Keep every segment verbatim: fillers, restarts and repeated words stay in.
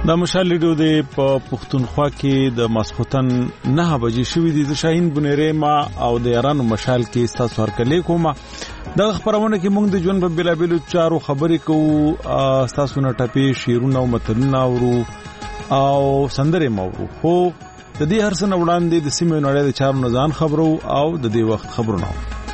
د مشال لیډو د پښتونخوا کې د ماسخوتن نه بجې شوې دي د شاهین بنيره ما او د ایران مشال کې ستاسو هرکلې کومه د خبرونه کې موږ د ژوند په بلابلو چارو خبرې کوو ستاسو نه ټپې شیرونه او متلونه ورو او سندره مورو خو د دې هر څه وړاندې د سیمې نړۍ د چارو نه ځان خبرو او د دې وخت خبرونه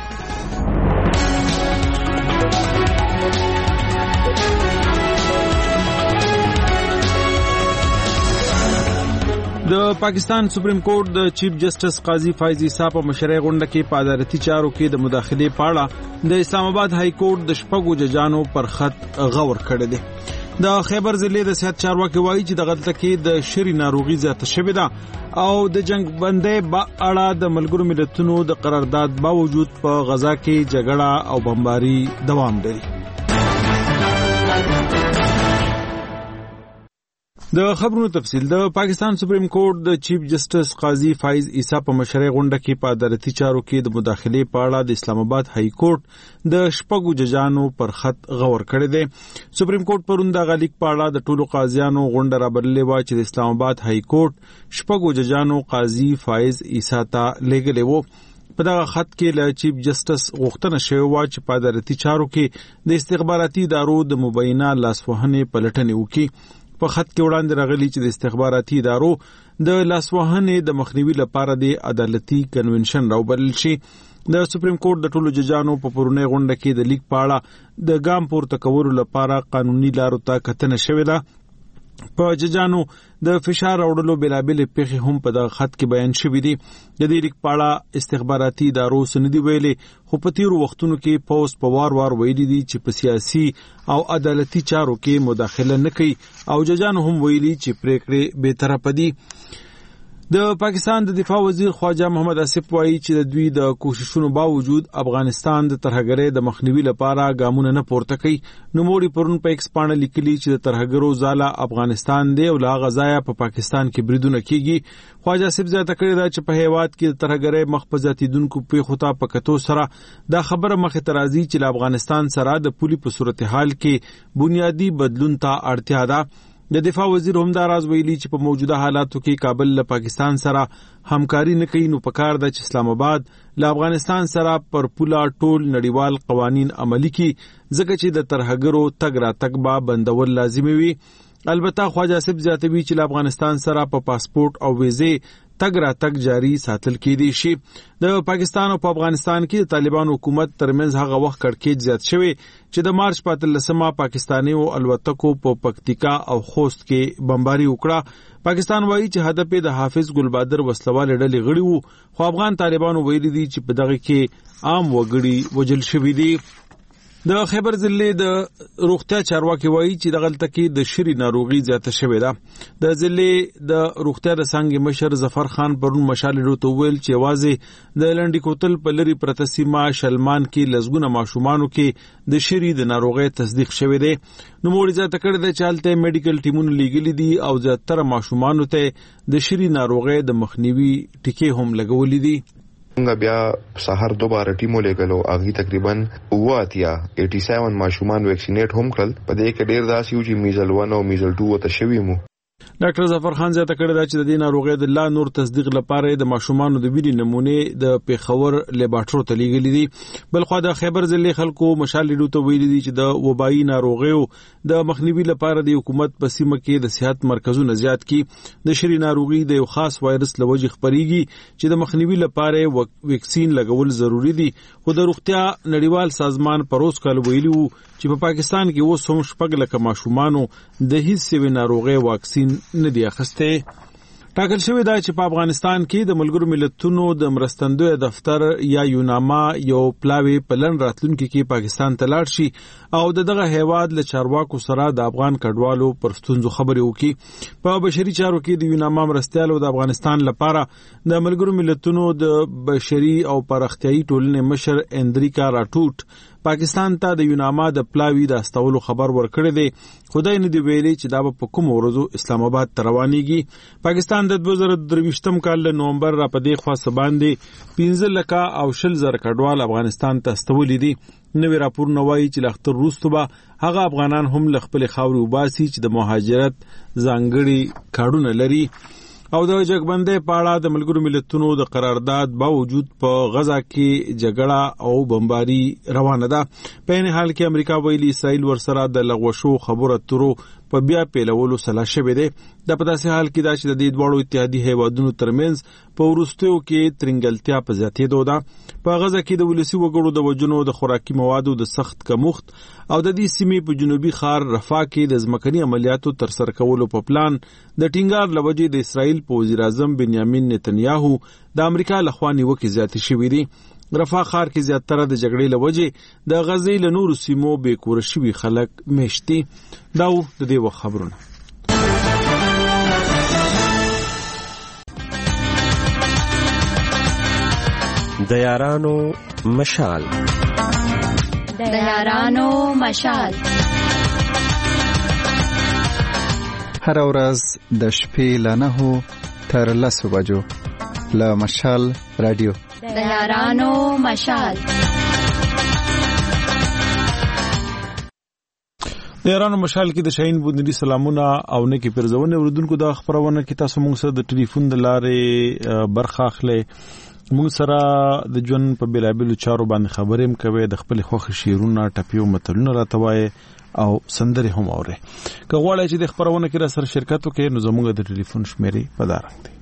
د پاکستان سپریم کورټ د چیف جسټس قاضي فایز عیسی په مشرۍ غونډه کې په عدالتي چارو کې د مداخلې پاړه د اسلام آباد های کورټ د شپږو ججانو پر خط غور کړی دی. د خیبر ضلع د صحت چارواکي وایي چې د غلطه کې د شری ناروغي زیاته شوې ده او د جنگ بندۍ په اړه د ملګرو ملتونو د قرارداد باوجود په غزا کې جګړه او بمباري دوام لري. د خبرونو تفصیل د پاکستان سپریم کورټ د چیف جسټس قاضي فایز عیسی په مشرۍ غونډه کې په عدالتي چارو کې د مداخلې په اړه د اسلام آباد های کورټ د شپږو ججانو پر خط غور کړی دی. سپریم کورټ پرون د غلیک په اړه د ټولو قاضیانو غونډه رابللې و چې د اسلام آباد های کورټ شپږو ججانو قاضي فایز عیسی ته لېږلی و. په دغه خط کې له چیف جسټس غوښتنه شوې و چې په عدالتي چارو کې د استخباراتي ادارو د مبینه لاسوهنې پلټنې وکړي. په خط کې وړاندې راغلي چې د استخباراتي ادارو د لاسوهنې د مخنیوي لپاره د عدالتي کنونشن راوبلل شي. د سپریم کورټ د ټولو ججانو په پرونی غونډه کې د لیک پاړه د ګام پورته کولو لپاره قانوني لارو ته کتنه شوې ده. په ججانو د فشار اورلو بلابل پیخي هم په د خط کې بیان شوې دي. د دې لیک پاړه استخباراتي ادارو سندي ویلي خو په تیرو وختونو کې پوس په وار وار ویلي دي چې په سیاسي او عدالتي چارو کې مداخله نه کوي او ججانو هم ویلي چې پریکړې به طرفه دي. د پاکستان د دفاع وزیر خواجه محمد اسف وایي چې د دوی د کوششونو باوجود افغانستان د ترهګرۍ د مخنیوي لپاره ګامونه نه پورته کوي. نوموړي پرون په ایکس باندې لیکلي چې د ترهګرو ځاله افغانستان دی او لا غزایا په پاکستان کې بریدونه کیږي. خواجه اسف زیاته کړې ده چې په هیواد کې د ترهګرۍ مخ په زیاتیدونکو پیښو ته په کتو سره دا خبره مخې ته راځي چې افغانستان سره د پولي په صورتحال کې بنیادی بدلون ته اړتیا ده. د دفاع وزیر هم دا راز ویلي چې په موجوده حالاتو کې کابل له پاکستان سره همکاري نه کوي نو پکار ده چې اسلام آباد له افغانستان سره پر پوله ټول نړیوال قوانین عملي کړي ځکه چې د ترهګرو تګ راتګ به بندول لازمي وي. البته خواجه اسف زیاتوي چې له افغانستان سره په پاسپورت او ویزې تګ راتګ جاری ساتل کېدی شي. د پاکستان او په افغانستان کې د طالبان حکومت ترمنځ هغه وخت کړکېچ زیات شوی چې د مارچ په اتلسمه پاکستاني او الوتکو په پکتیکا او خوست کې بمباري وکړه. پاکستان وایي چې هدف د حافظ ګلبادر وسلوال ډلې غړي وو خو افغان طالبانو ویلي دي چې په دغه کې عام وګړي وجل شوي دي. د خیبر ضلع د روغتیا چارواکي وایي چې د غلطه کې د شری ناروغي زیاته شوې ده. د ضلع د روغتیا د څنګه مشر ظفر خان پرون مشال لیډو ته ویل چې واځي د لنډی کوتل په لری پرته سیمه شلمان کې لزګونه ماشومانو کې د شری د ناروغي تصدیق شوې ده. نو موږ زیاته کړی د چالتې میډیکل ټیمونو لیګلی دي او زیاتره ماشومانو ته د شری ناروغي د مخنیوي ټیکې هم لګولې دي. څنګه بیا سحر دوباره ټیمو لګلو اغي تقریبا واتیا سمانزه ماشومان ویکسینیټ هم کړل. په دې کې ډیر داسې و چې میزل ون او میزل ټو ته شوی مو. ډاکټر ظفر خان زیاته کړی دا چې د دې ناروغۍ د لا نور تصدیق لپاره د ماشومانو د وینې نمونې د پیښور لیبارټرو ته لیږلي دي. بلخو د خیبر ضلع خلکو مشال لیډو ته ویلي دي چې د وبایي ناروغیو د مخنیوي لپاره د حکومت په سیمه کې د صحت مرکزونه زیات کړي. د شری ناروغي د یو خاص وایرس لوجه خپريږي چې د مخنیوي لپاره ویکسین لګول ضروری دي. خو د روغتیا نړیوال سازمان پروس کال ویلي وو چې په پاکستان کې اوس هم شپږ لکه ماشومانو د هیڅ ناروغي واکسین نه دی اخیسته. ټاکل شوی دا چې په افغانستان کې د ملګرو ملتونو د مرستندوی دفتر یا یوناما یو پلاوی پلن راتلونکي کې پاکستان ته لاړ شي او دغه هیواد له چارواکو سره د افغان کډوالو پر ستونزو خبرې وکړي. په بشري چارو کې د یوناما مرستیالو د افغانستان لپاره د ملګرو ملتونو د بشري او پراختیايي ټولنې مشر اندریکا راټوټ پاکستان ته د یوناما د پلاوی د استولو خبر ورکړی دی. خدای نه دی ویلي چې دا په کوم ورځو اسلام آباد ته روانېږي. پاکستان د دوه زره درویشتم کال د نومبر را پدې خوا سباندې پنځه لکه او شل زره کډوال افغانستان ته استولې دي. نوې راپورونه وایي چې له اختر وروسته به هغه افغانان هم له خپلې خاورې وباسي چې د مهاجرت ځانګړي کارډونه لري. او د جګبندۍ په اړه د ملګرو ملتونو د قرارداد باوجود په غزا کې جګړه او بمباري روانه ده. په این حال کې امریکا ویلي اسرائیل ورسره د لغوه شو خبرو اترو په بیا پیلولو سلا شوې ده. د په داسې حال کې دا چې د دې دواړو اتحادي هیوادونو ترمنځ په وروستیو کې ترنګلتیا په زیاتېدو ده. په غزا کې د ولسي وګړو د وژنو، د خوراکي موادو د سخت کمښت او د دې سیمې په جنوبي ښار رفح کې د ځمکني عملیاتو ترسره کولو په پلان د ټینګار لوجې د اسرائیل په وزیر اعظم بنیامین نتنیاهو د امریکا لخوا نیوکې زیاتې شوې دي. رفح ښار کې زیاتره د جګړې لوجې د غزې له نورو سیمو بې کوره شوي خلک میشتي. دا و د دې وخت خبرونه. د یارانو مشال د یارانو مشال هر ورځ د شپې له نهو تر لسو بجو له مشال رادیو د یارانو مشال. د یارانو مشال کې د شاهین بوندري سلامونه او نه کې پرځونه اوردونکو د خبرونه کې تاسو موږ سره د ټلیفون د لارې برخه اخلي. موږ سره د ژوند په بلابلو چارو باندې خبرې هم کوي، د خپل خوښ شیرونه ټپیو متلونه راتوي او سندري هم اوري. که غواړئ چې د خبرونه کې را سره شرکت وکړئ نو زموږ د ټلیفون شمیرې په دارنګ دي.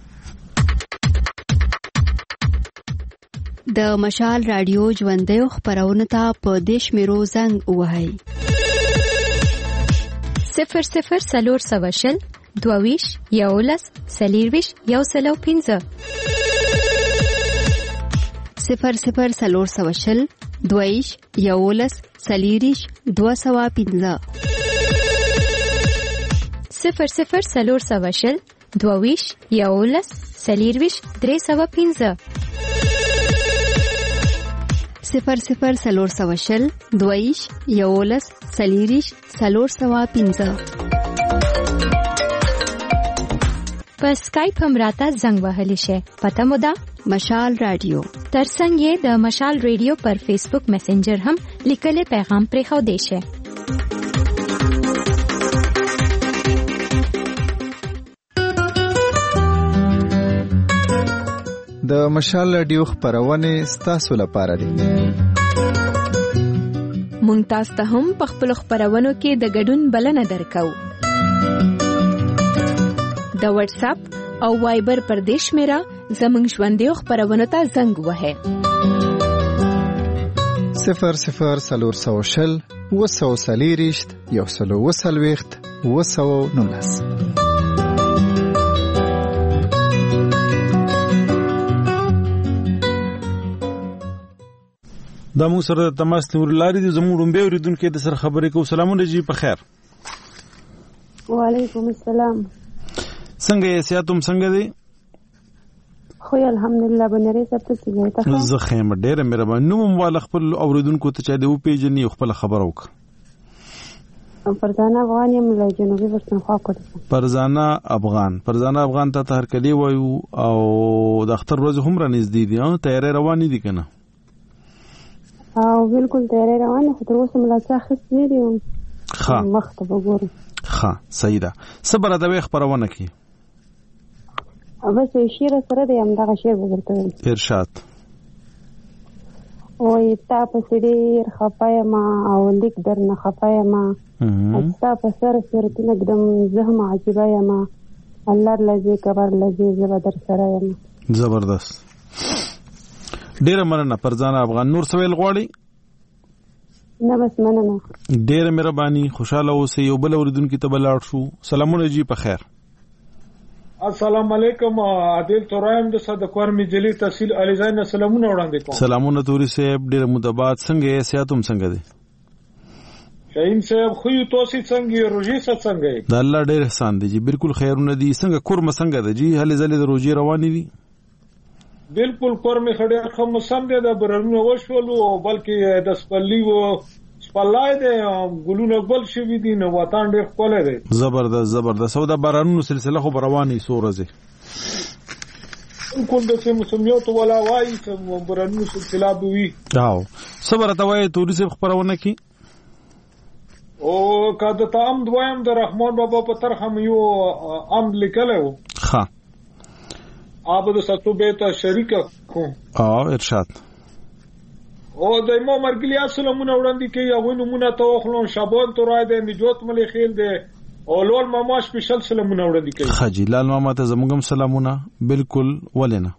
د مشال رادیو ژوندۍ خبرونه ته په دیش میرو زنګ وهاي صفر صفر سلور سواشل دوویش یولس سلیرویش یو سلو پینزه صفر صفر سلور سواشل دوویش یولس سلیریش دو سوا پینزه صفر صفر سلور سواشل دوویش یولس سلیرویش درې سوا پینزه صفر صفر سلور سواشل دویش یولس سلیریش سلور سوا پینزه. په اسکایپ هم راته زنګ وهلی شي. پته مو ده مشال رادیو. ترڅنګ یې د مشال رادیو پر فیسبوک میسنجر هم لیکلي پیغام پرې خو دی شي. د مشال رادیو خبرونه ستاسو لپاره دي. مونږ تاسو ته هم په خپل خبرونو کې د ګډون بلنه درکو. د واتس اپ او وایبر پر دیش میرا زمنګ ژوندۍ خبرونه ته زنګ وهه صفر صفر سلور سوشل وسو سلیریشت یو سلو وسلويخت وسو نولس. دا مو سره تماس نور لاري د زموږ رومبه اوریدونکو د سر خبرې کو. سلامونه جی په خیر. وعلیکم السلام. څنګه یې سیاتم څنګه دی؟ خو الحمدلله بنری سره څنګه ته؟ زه خیم ډیره مهربان. نو مو ول خپل اوریدونکو ته چا دی او پیجنې خپل خبر وک. فرزانه افغان یم له جنوبي پښتونخوا کوټه. فرزانه افغان پرزانه افغان ته هر کلی وایو او د اختر ورځ هم را نږدې دي. او تیارې روانې دي کنه؟ او بالکل تیارې روانې خو تر اوسه ملاڅه خست نه دي. ښه مخ ته وګورم. ښه صحیح ده. صبر د خبرونه کی بس شیر سره دی هم دغه شیر وګورته ارشاد وای تا په سړي خفایا ما او لیک درنه خفایا ما تا په سر سر تنه قدم زهم عجيبه ما الله لذي کبر لذي زبر در سره یم. زبردست. ډیره مننه فرزانه افغان. نور سویل غواړي؟ نه بس مننه. ډیره مهرباني. خوشاله اوسئ. یو بل اوریدونکو ته بلاړ شو. سلامونه جی په خیر. السلام علیکم. عادل تورایم د صدقور مجلی تحصیل علیزاین سلامونه وړاندې کوم. سلامونه توري صاحب. ډیره مدبات څنګه یې سیاتم څنګه دی؟ شاهین صاحب خو یو توسي څنګه روزي څنګه دی؟ د الله ډیر احسان دی جی. بالکل خیرونه دي. څنګه کورم څنګه دی جی؟ هلې زلې د روزي روانې دي؟ بالکل کورم خډه خم سم دی. د بررونه وشولو او بلکې د سپلی و سپلای دی ګلونه ګل شوی دي. نو وطن ډیر خپل دی. زبردست زبردست. او د بارانونو سلسله خو رواني سورزه کوم د سیمو سمیو ته ولا وای چې بارانونو سلسله بوي. او صبر ته وای توري سه خبرونه کی او کده ته ام دویم د رحمان بابا په طرح هم یو ام لیکلو ها آب د ستو به ته شریک کو او ارشاد او د مو مرګلیا سلامونه وړاندې کوي هغه نمونه توخلون شابان تورای د نجات ملي خیل د اولول ماما سپیشل سلامونه وړاندې کوي خجی لال ماما ته زموږم سلامونه بالکل ولنه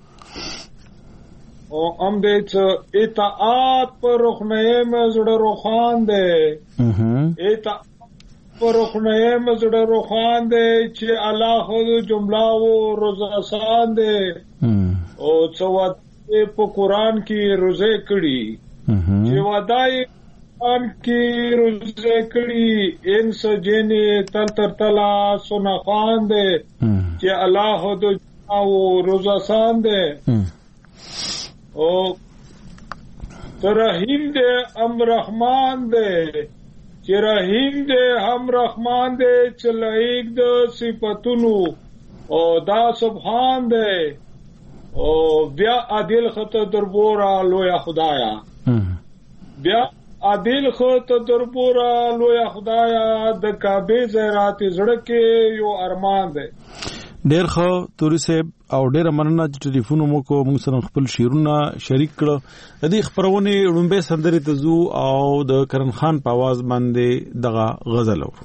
او ام دې اطاعت پر رخنه مزړه روخان دې اها اطاعت پر رخنه مزړه روخان دې چې الله خو جمله او روزه آسان دې او څوات په قران کې روزه کړي چې ودای قران کې روزه کړي انس جنې تل تر تلا سنا خان دې چې الله خو او روزه آسان دې او رحیم دې ام رحمان دې چې رحیم دې هم رحمان دې چې لایق د صفاتونو او دا سبحان دې او بیا عادل خط دربورا لویا خدایا بیا عادل خط دربورا لویا خدایا د کعبه زیارت زړه کې یو ارمان دې ډیر خو توري صاحب او ډیر مننه چې ټلیفون مو کو موږ سره خپل شیرونه شریک کړه د دې خبرونه لومبه سندري تزو او د کرن خان په आवाज باندې دغه غزل و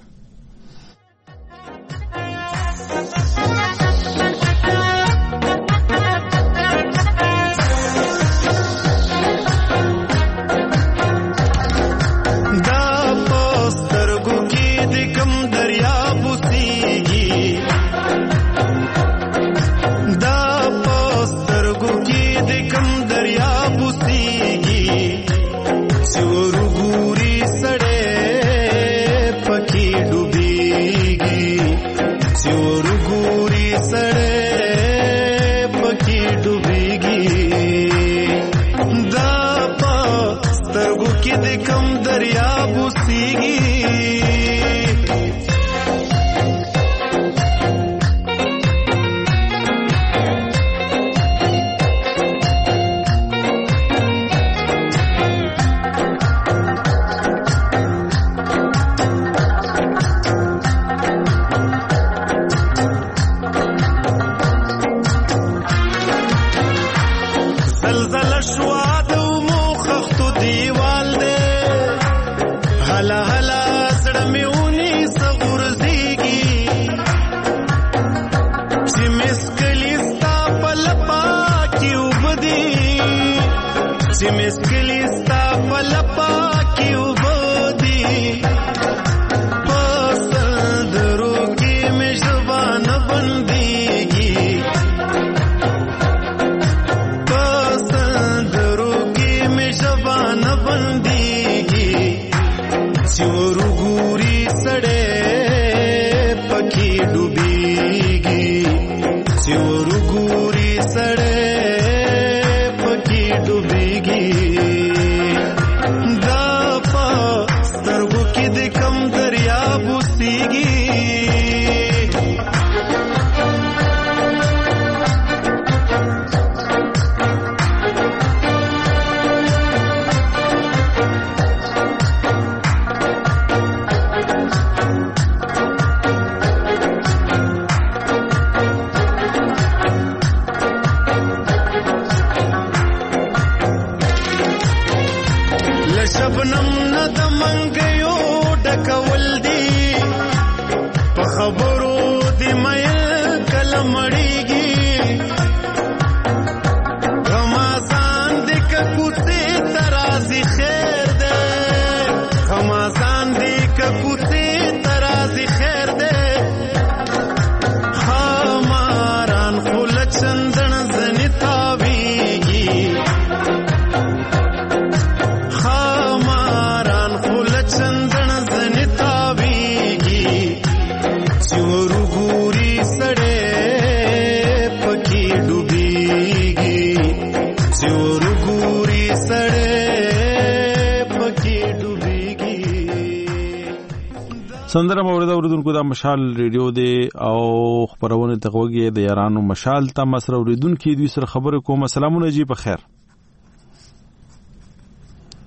سندره مورد اوریدونکو دا مشال ریډیو دی او خبرونه تغوږی د یارانو مشال ته مسره اوریدونکو دوی سره خبرې کوم. سلامونه جی په خیر.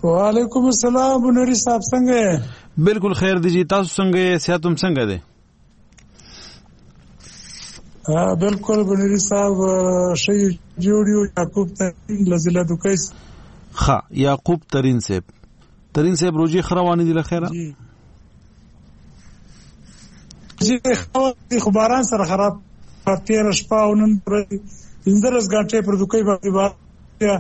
وعلیکم السلام بنوري صاحب څنګه یې؟ بالکل خیر دی جی، تاسو څنګه یې؟ صحت هم څنګه دی؟ ها بالکل بنوري صاحب شي جوړیو یعقوب ترین لزله دوکیس. ها یعقوب ترین صاحب ترین صاحب روزي خروانی دی لخيره جی جی خبران سره خراب تیر شپه او نن پندرس غنټه پر دوکې باندې باندې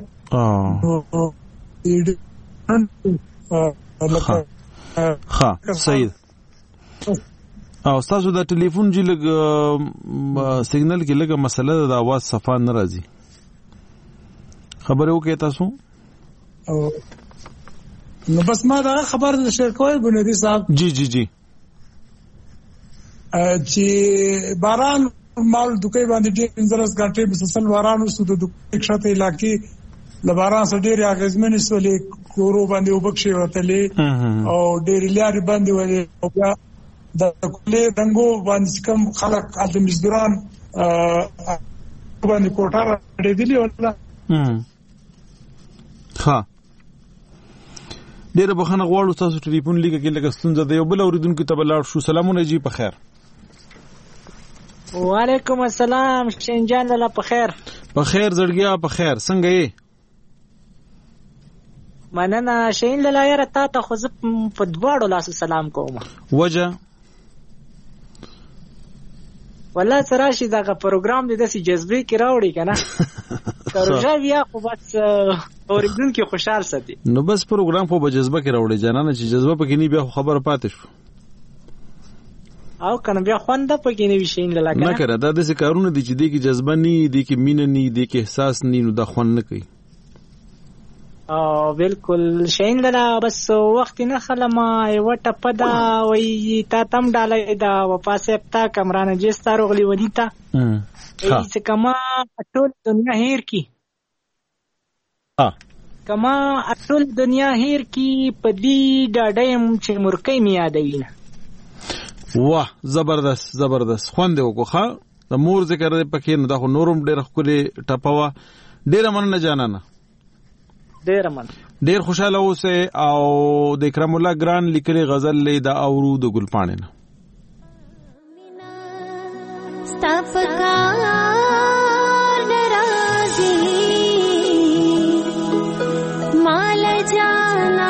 اه ها صحیح. او تاسو د ټلیفون جی لګ سیګنل کې لګه مسله د आवाज صفا نه راځي، خبره وکړئ تاسو. نو بس ما دا خبر شیر کوی بنوري صاحب. جی جی جی چې باران مال دوکې باندې ډېر پنځلس غنټې مسلسل باران وسو د دوکې ښته علاقې د باران سره ډېر اغیزمنې سولې کورو باندې وبکشي وتلې او ډېر لاري باندې ولې او بیا د کولې رنگو باندې کوم خلک د مزدوران باندې کوټه ډېدلې ولا ها ډېر بخښنه غواړو تاسو ټلیفون لیکه کې لکه ستونزه ده. یو بل اوریدونکو ته بلاړ شو. سلامونه جی په خیر. وعلیکم السلام شینجان لاله په خیر. په خیر زړګیا په خیر څنګه یې؟ مننه شین لاله یاره تا ته خو زه په دواړو لاسو سلام کوم. وجه والله سراشي دغه پروګرام دې داسې جذبې کې راوړي کنه کاروجا بیا خو بس اوریدونکو خوشحال ساتي. نو بس پروګرام خو به جذبه کې راوړي جانانه، چې جذبه پکې نه بیا خبره پاتې شو او کنه بیا خوند پکې نه وي شین لاله کنه. نه کړه دا داسې کارونه دي چې دې کې جذبه نه دي کې مینه نه دي کې احساس نه نو دا خوند نه کوي. او بالکل شین لاله بس وخت نه خلما وټه پدا وای تا تم ډالې دا وپاسه پتا کمرانه جستا روغلی ودیتا ای څه کما ټول دنیا هیر کی ها کما ټول دنیا هیر کی پدی ډاډم چې مرکې می یادوینه. واه زبردست زبردست خوند وکړه. د مور ذکر پکې نه دا خو نورم ډېر خولي ټپوا. ډېر مننه جانانه، ډېر من ډېر خوشاله اوسه. او د اکرام الله ګران لیکلي غزل له د اورو د ګلپاڼې نه ستفکار ناراضي مال جانا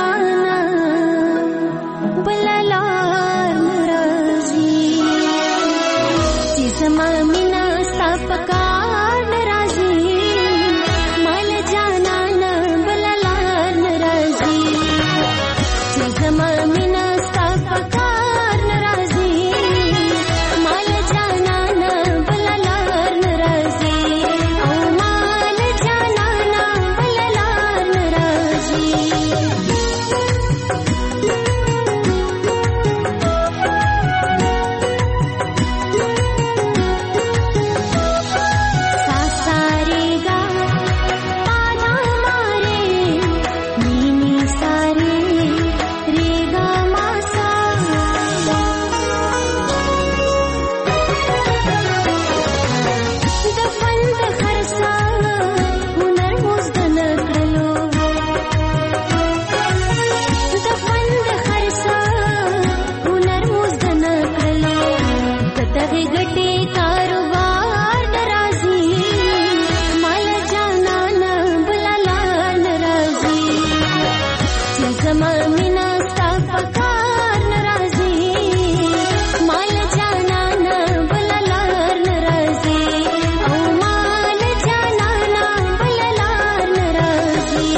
بللار ناراضي چې زما مینا ستفکار ناراضي مال جانا بللار ناراضي چې زما مینا ستفکار ناراضي مال جانا بللار ناراضي او مال جانا بللار ناراضي. सासारेगा पाना मारे नीनी सारे रेगा मासा दफंद खरसा हुनर मुजदन कलो दफंद खरसा हुनर मुजदन कलो कतगे गटे कारोबार नराजी माल जाना न बलालार नराजी چې زما مینا ستا پکار ناراضي مال جانا نه بللار ناراضي او مال جانا نه بللار ناراضي.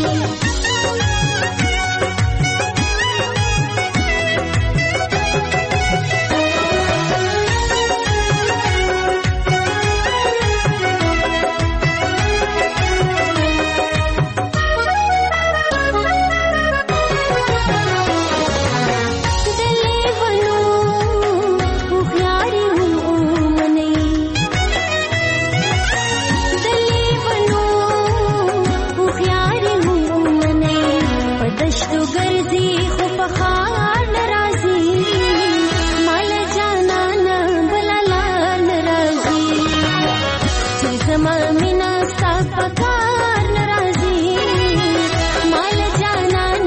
دلې ونو هوښیاري ومنئ دلې ونو هوښیاري ومنئ په دشتو ګرځي خو په ښار ناراضي مال جانا نه بللار ناراضي چې زما مینا ستا پکار ناراضي مال جانا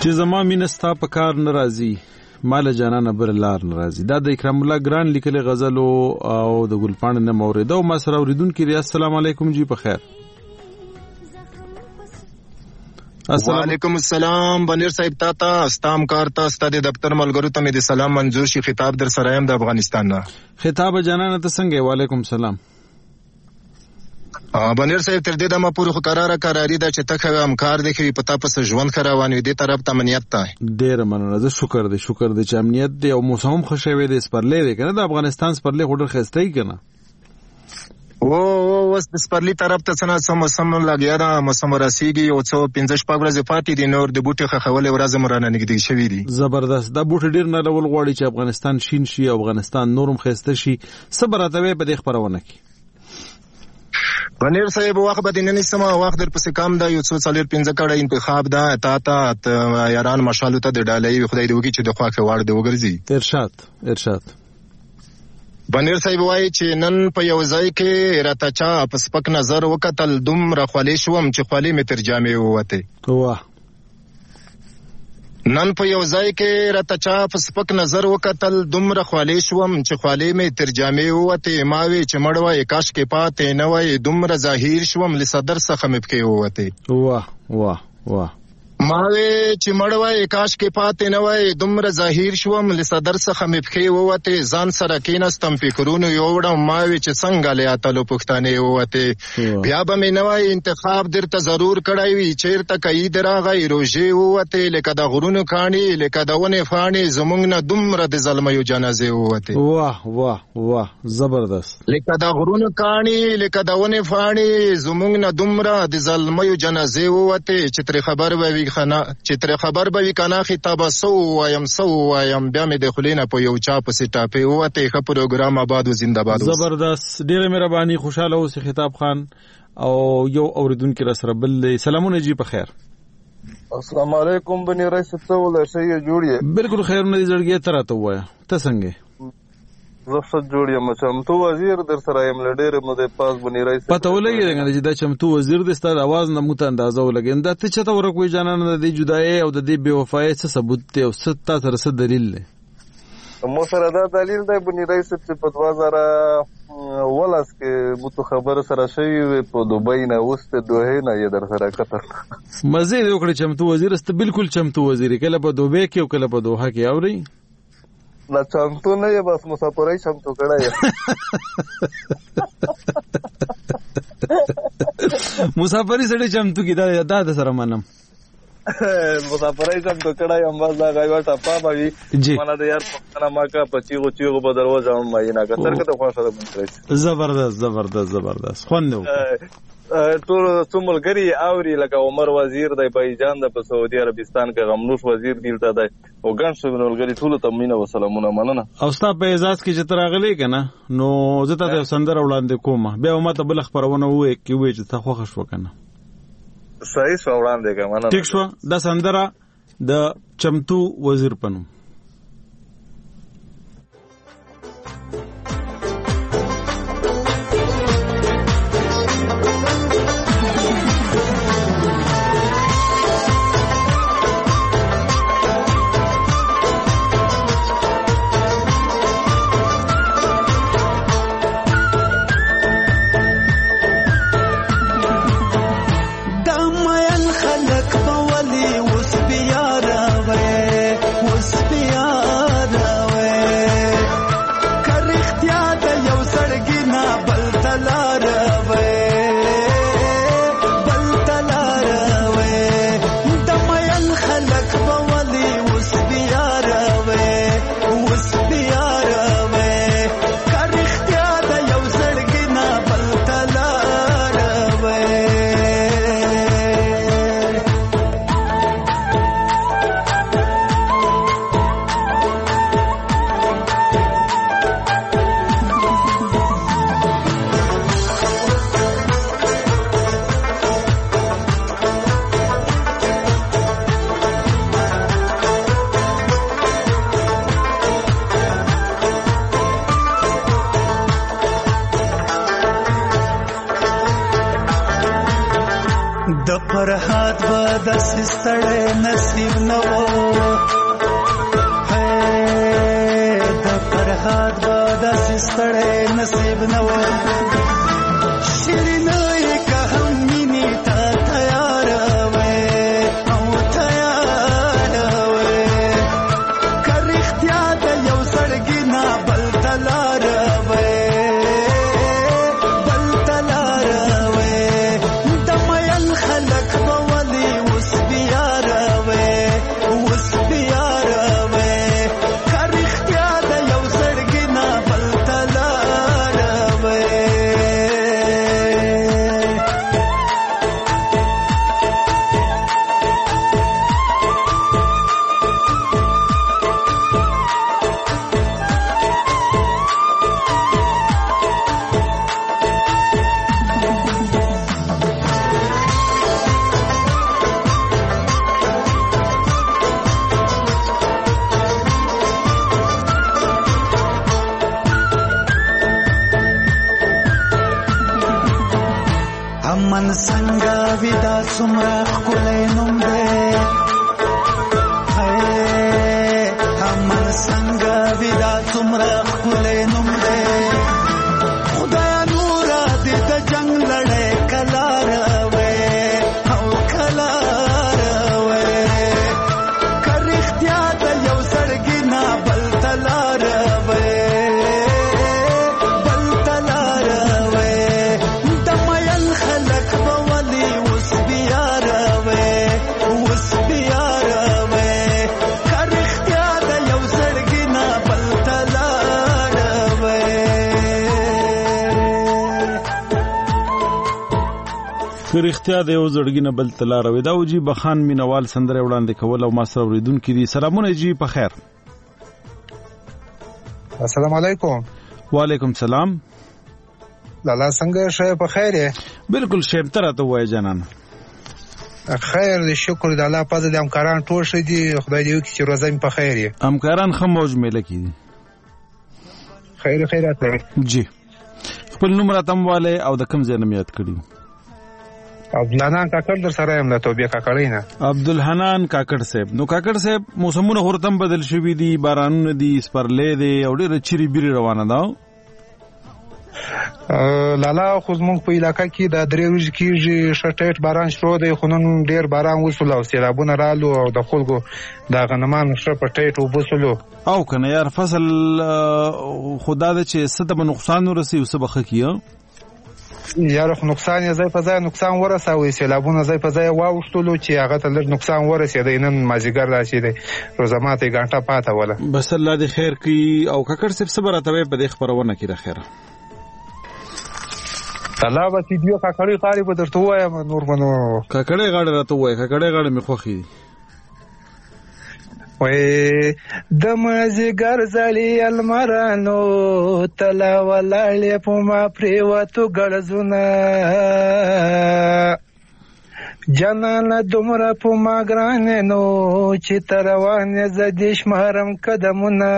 چې زما مینه ستا په کار نه راځي مال جانانه بر لار ناراضي. دا د اکرام الله ګران لیکل غزل او د ګلپاڼ نه مورید او ما سره اوریدونکو ری السلام علیکم جی په خیر. وعلیکم السلام بنیر صاحب تا تا استام کارتا استاد دفتر ملګرو ته مې د سلام منظور شي خطاب در سره يم د افغانستان نه. خطاب جانانه ته څنګه؟ وعلیکم السلام. بنیر صاحب تر دې دمه پورې خو قراره قراری ده چې تخه امکار دی چې پتا پس ژوند خروان وي دې طرف ته امنیت ته ډېر مننه. زه شکر دې شکر دې چې امنیت دی او موسم خوشوي دې سپرلې دی کنه د افغانستان سپرلې هډر خستای کنه او او وس د سپرلی طرف ته څنګه سم سم لګیا دا موسم راسیږي او څو پنځه شپږ ورځې پاتې دي نور د بوټي خخولې ورځ مرانه نګدي شوی دي. زبردست. دا بوټي ډیر نه لول غواړي چې افغانستان شین شي او افغانستان نورم خسته شي. صبر اتوي په دې خبرونه کې بنیر صاحب وخت به دینه نسمه وخت در پسې کم دا یو څو څلور پنځه کړه انتخاب دا تا ته یاران مشالو ته د ډالۍ خدای دې وکړي چې د خواخه وړ دی وګرځي. ارشاد ارشاد. بنیر صاحب وایي چې نن په یو ځای کې راته چا په سپک نظر وکتل دومره خولې شوم چې خولې مې تر جامې ووتې. واه. نن په یو ځای کې راته چا په سپک نظر وکتل دومره خولې شوم چې خولې مې تر جامې ووتې. ما وی چې مړ وای کاش کې پاتې نه وای دومره ظاهر شوم لصدر څخه مې پکې ووتې. واه واه واه. ما وی چې مړ وای کاش کې پاتې نه وای دومره ظاهر شوم لصدر څخه مې پکې ووتې. ځان سره کېناستم فکرونو یوړم ما وی چې څنګه لیا تلو پښتانه ووتې. بیا به مې نوای انتخاب درته ضرور کړای وي چیرته کوي دراغی روژې ووتې لکه د غرونو کاڼي لکه د ونې فاڼې زمونږ نه دومره د ظلمیو جنازې ووتې. واه واه واه زبردست. لکه د غرونو کاڼي لکه د ونې فاڼې زمونږ نه دومره د ظلمیو جنازې ووتې. چې تر خبر وي خنا چې تر خبر به کنا خطاب سو وایم سو وایم بیا مې د خلینه په یو چا په سټاپې وته خ پروګرام آباد او زنده باد. زبردست. ډېر مهرباني خوشاله اوسې خطاب خان او یو اوریدونکو را سره بل سلامونه جی په خیر. السلام علیکم بنی رئیس ته ولر شي جوړیه بالکل خیر نه زړګي تر ته وایا ته څنګه زفت جوړیه چمتو وزیر در سره یم لډېر مو د پاس بنی رئیس پته ولګی چې دا چمتو وزیر د ستاره आवाज نه مت اندازه ولګی دا ته چته ورکوې جانانه د جدای او د دې بے وفای څه ثبوت ته او ست تر څه دلیل دی؟ مو سره دا دلیل دی بنی رئیس چې په دوه زره ولس کې مو ته خبر سره شوی په دوبۍ نه وسته دوه نه یې در سره کتل مزه وکړي چمتو وزیر است بالکل چمتو وزیر کله په دوبۍ کې او کله په دوحه کې اوري لا چمتو نه یې بس مسافرای چمتو کړای مسافری سړی چمتو کې دا دا د سره منم مسافرای چمتو کړای هم بس دا غوړ ټاپا باوي مانا د یار پښتنه ماکا پچیغو چیغو په دروازه هم ماینا کا سرکه ته خواصه ده. زبردست زبردست زبردست خوندو ټول څومره غري اوري لکه عمر وزیر دی پایجان د په سعودي عربستان کې غمنوش وزیر دیلته دی او ګڼ څومره غري ټول ته مینه و سلامونه مننه. او ستا په اعزاز کې چې تراغلی کنه نو زه ته سندره وړاندې کوم بیا ماته بل خبرونه وې کې وې چې ته خوښ شو کنه صحیح شو وړاندې کوم مننه. ټیک شو. دا سندره د چمتو وزیر پنو خلق بولي وسبيارة وسبيارة د فرحات به داسې ستړی نصیب نه و د فرحات به داسې ستړی نصیب نه و شیرینه یې که هم مینې ته تیاره وې او تیاره وې که رښتیا د یو زړګي نه بل ته لاره وې من څنګه ودا څومره ښکلی نوم دی من څنګه ودا څومره ښکلی نوم دی خدای نوره دې د جنګ لړۍ کله راوې او کله راوې که رښتیا د یو زړګي نه بل ته لاره وې که رښتیا د یو زړګي نه بل ته لاره وې. دا وجي بخان مینوال سندره وړاندې کول او ما سره اورېدونکي دي. سلامونه جي په خیر. السلام علیکم. وعلیکم سلام. لالا څنګه شه په خیر یې؟ بالکل شیب تر ته وای جانان. خیر دې شکر د الله په دې همکاران ټول شه دي. خدای دې وکړي چې روزه مې په خیر یې. همکاران خو موج مله کی دي. خیر خیرات جی. خپل نوم راتم والے او د کوم ځای نه یاد کړیو؟ عبدالحنان کاکړ در سره یم له توبې کاکړۍ نه. عبدالحنان کاکړ صاحب. نو کاکړ صاحب موسمونه هورتم بدل شوي دي، بارانونه دي، سپرلی دی او ډېره چیرې بیرې روانه ده. لالا خو زمونږ په علاقه کې دا درې ورځې کېږي ښه ټیټ باران شروع دی، خو نن ډېر باران وسولو او سیلابونه رالو او د خلکو دا غنمانو ښه په ټیټ اوبه سولو. او که نه یار فصل خو دا ده چې څه ته به نقصان ورسوي او څه به ښه کړي. یاره خو نقصان یې ځای په ځای نقصان ورسوي، سیلابونه ځای په ځای واوښتلو چې هغه ته لږ نقصان ورسېدی. نن مازدیګر راسېدی، روژه ماته یې ګنټه پاته وله. بس الله دې خیر کړي. او کاکړ صاحب څه به راته وایې په دې خپرونه کې د خیره؟ الله به سیدیو کاکړۍ غاړې به درته ووایم نور به نو کاکړۍ غاړې راته ووایه. کاکړۍ غاړې مې خوښې دي. وای د مازدیګر زړې المرانو تلا ولاړې په ما پرېوتو ګړزونه جانانه دومره په ما ګرانې نو چې ته روان یې زه دې شمارم قدمونه.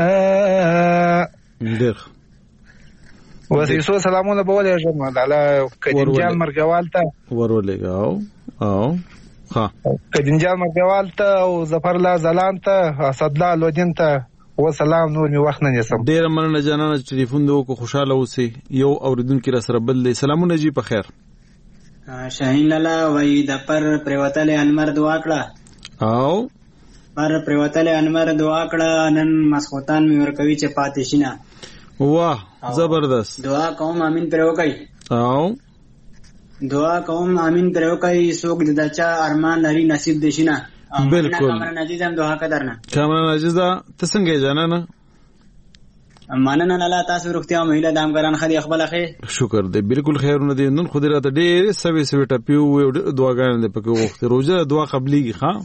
ډېر وسیسو سلامونه به ولېږم لالا کدینجان مرګوال ته ورولېږه. او او ها کدینجان مرګوال ته او ظفرالله ځلان ته اسدالله لودین ته وسلام. نور مې وخت نه نیسم. ډېره مننه جانانه چې ټلیفون دې وکړو. خوشحاله اوسئ. یو اورېدونکي را سره بل دی. سلامونه جي په خیر. شاهین لالا وایي د پر پرېوتلې انمر دعا کړه. او پر پرېوتلې انمر دعا کړه نن مسخوتان مې ورکوي چې پاتې شي نه. واه زبردست. دعا کوم امین پرې وکړئ. او دعا کوم امین پرې وکړئ. څوک د چا ارمان لري نصیب دې شي نه. بالکل. کامران عزیز هم دعا قدر نه. کامران عزیز ته څنګه یې جانانه؟ مننه لالا. تاسو روغتیا او مهیله د همکاران ښه دي؟ خپله ښې؟ شکر دی. بالکل خیرونه دي. نن خو دې راته ډېرې سوې سوې ټپې ووې او ډېرې دعاګانې دې پکې وغوښتې. روژه دعا قبلېږي ښه؟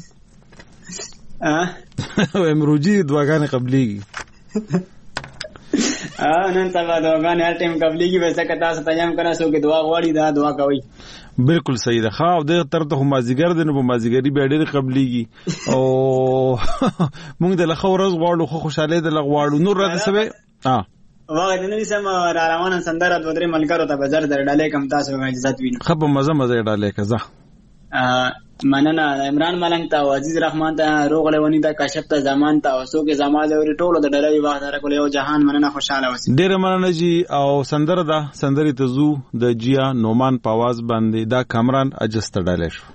وایم روجي دعاګانې قبلېږي. نن سبا دعاګانې هر ټایم قبلېږي. بس ځکه تاسو ته یم کنه څوک دعا غواړي دا دعا کوئ. بالکل صحیح ده. ښه او دغه طرف ته خو مازدیګر دی نو په مازدیګري بیا ډېرې قبلېږي او موږ د لښه ورځ غواړو خو خوشحالۍ د له غواړو. نور راته څه وې؟ واغې د نوي سم را روانه سندره دوه درې ملګرو ته به زر زر ډالۍ کم تاسو به اجازت وینو. ښه په مزه مزه یې ډالۍ که ځه مننه عمران ملنګ ته او عزیز رحمان ته روغ لونی ته کاشف ته زمان ته اوسو کې زماده وري ټولو د ډلې وخت راکول یو جهان مننه خوشاله اوسئ. ډېر مننه جی. او سندره ده سندري ته زو د جیا نومان په आवाज باندې دا کامران اجسته ډالې شو.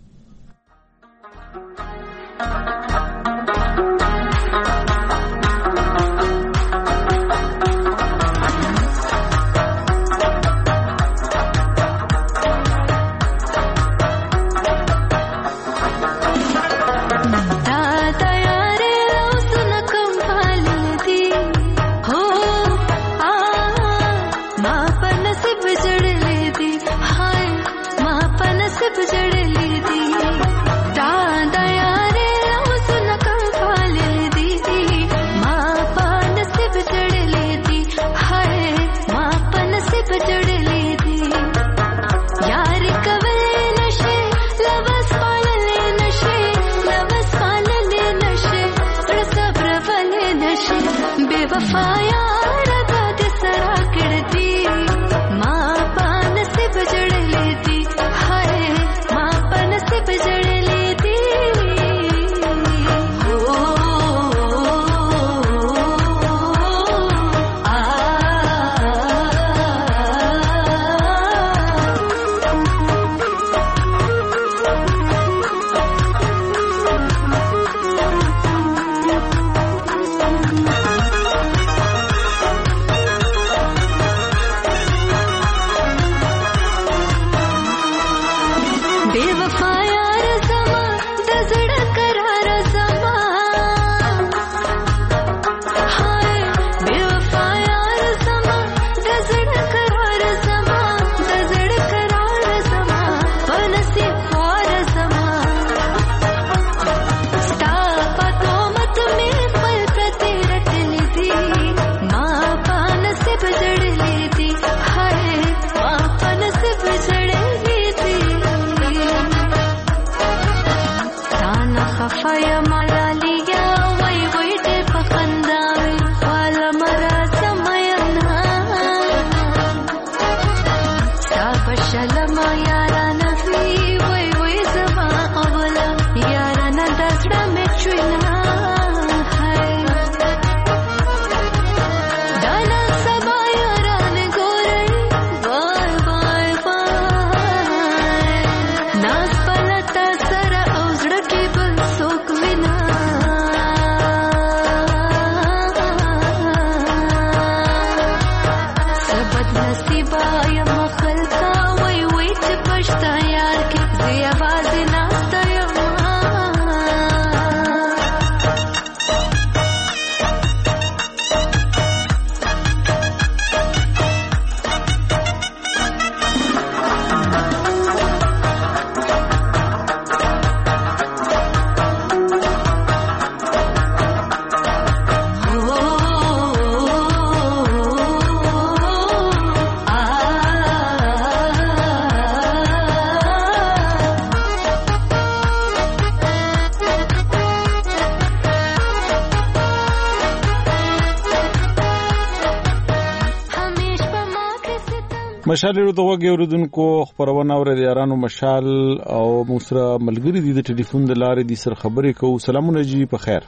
مشال ورو دغه اوردونکو خبرونه اور یارانو مشال او موسره ملګری دي د ټلیفون د لارې د سر خبرې کو. سلامونه جی په خیر.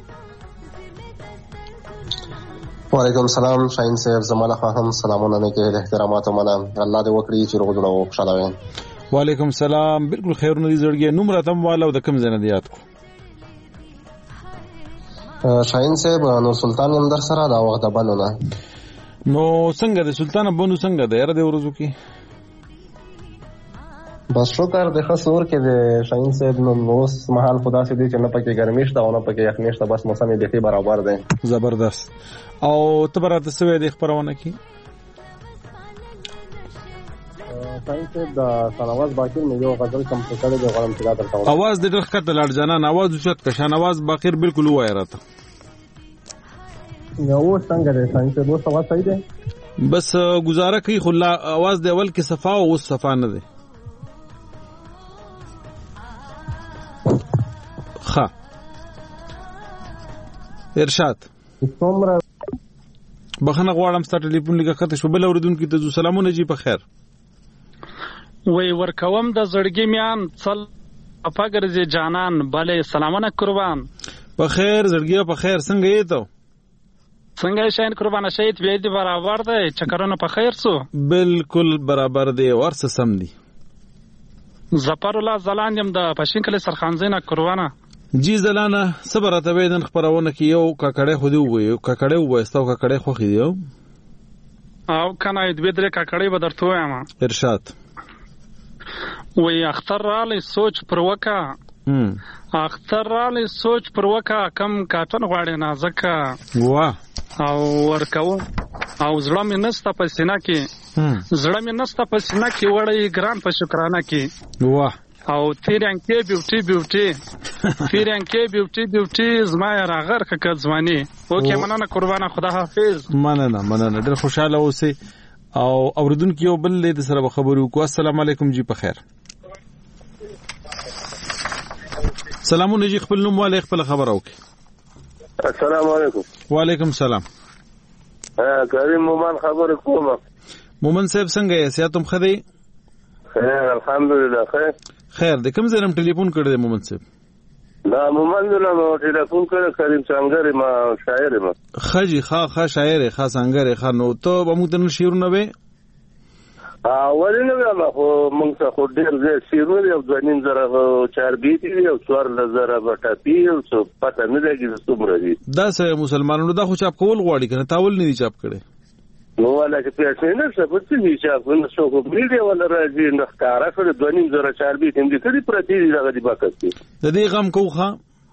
وعلیکم السلام شاهین صاحب زمانه خواهم سلامونه نه کې احترامات منم الله دې وکړي چې روغ جوړو خوشاله وي. وعلیکم السلام بالکل خیر نه دي زړګي نوم راتم والو د کم زنه دیات کو. شاهین صاحب نو سلطان اندر سره دا وخت بنونه نو څنګه د سلطان بنو څنګه د یاره د ورځو کې بس شکر د خسور کې د شاهین صاحب نو اوس محل خدا سي دي چې نه پکې ګرمي شته او نه پکې یخني شته بس موسم یې به برابر دی. زبردست. او تبرات سوي د خبرونه کې شاهین صاحب د سنواز باقر مې یو غزل کم څه کړی د غلم تلا درته आवाज د ډېر خطر لړ جنان आवाज اوچت کشان आवाज باقر بالکل وای راته یو څنګه دی شاهین صاحب اوس आवाज صحیح دی بس گزاره کوي خلا आवाज د اول کې صفا او اوس صفا نه دی. ها ارشاد څومره بخنه غواړم ستاسو ټلیفون لګه کته شو بل اوردونکو ته سلامونه جی په خیر. وی ورکوم د زړګي میان څل اپاګرځي جانان بلې سلامونه قربان په خیر زړګي په خیر څنګه یې ته څنګه شین قربان شهید به دې برابر دی چکرونه په خیر سو بالکل برابر دی ورس سم دی ظفر الله زلان یم د پښین کلی سرخانزینه قربانه جی زلانه صبر ته ویدن خبرونه کې یو ککړې خو دی وې ککړې وېستو ککړې خو خې دی او کنه دې درې ککړې به درته وایم ارشاد وی اختر رالی سوچ پر وکا اختر رالی سوچ پر وکا کم کاتن غواړي نازکا واه او ورکو او زړه مې نسته په سینه کې زړه مې نسته په سینه کې وړي ګران په شکرانه کې واه او تیران کې بیوټي بیوټي تیران کې بیوټي بیوټي زما راغر ککه ځواني اوکې مننه قربانه خدا حافظ مننه مننه ډېر خوشاله اوسئ او اوردونکو یو بل د سره خبرو کو السلام علیکم جی په خیر سلامونه جی خپل نوم والے خپل خبر اوکې السلام علیکم وعلیکم السلام کریم مومن خبر کوم مومن صاحب څنګه یې سیاتم خدي خیر الحمدلله خیر خیر د کوم ځای نم ټلیفون کړی دی مومن صاحب دا مومن نو ټلیفون کړی کریم څنګه ما شاعر ما خجی خا خا شاعر خا څنګه خا نو ته به موږ ته شعرونه وې ا ولینو ما خو موږ ته خو ډیر زه شعرونه یو ځنین زره چار بیت یو څوار لزره بټا پیو څو پته نه لګي څومره دي دا سه مسلمانانو دا خو چاپ کول غواړي کنه تاول نه دي چاپ کړي نو ولا چې پیسې نه څه په دې چاپ نه شو خو میډیا ولا راځي نه ښکارا کړ ځنین زره چار بیت هم دي کړي پرتی دي دغه دی باکستي د دې غم کوخه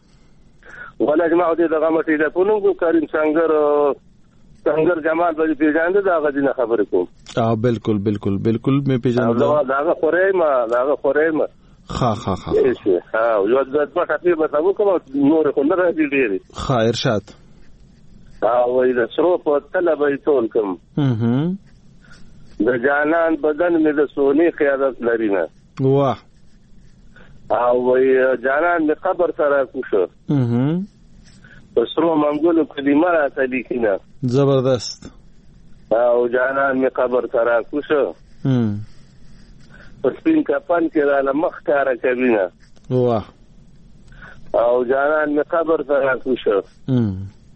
ولا جماعه دې دغه مټې ده په نوم کریم څنګه څنګه جمال به پیژاند دا غدي خبرې کوم اه بالکل بالکل بالکل مې پیژاند دا دا خورېما دا خورېما خا خا خا ها یو ځد په خاطر به تاسو کوم نور خو نه راځي ډېری خا ارشاد اه وای دا شروع په طلبه ټول کوم هم د جانان بدن مې د سونی قیادت لري نه واه او وای جانان مې قبر سره کوشو هم سرو منګولو کلمه راته لیکینه زبردست او جانان می قبر ترا کوشو هم سپین کفن کې را لمخ کاره کوینه واه او جانان می قبر ترا کوشو هم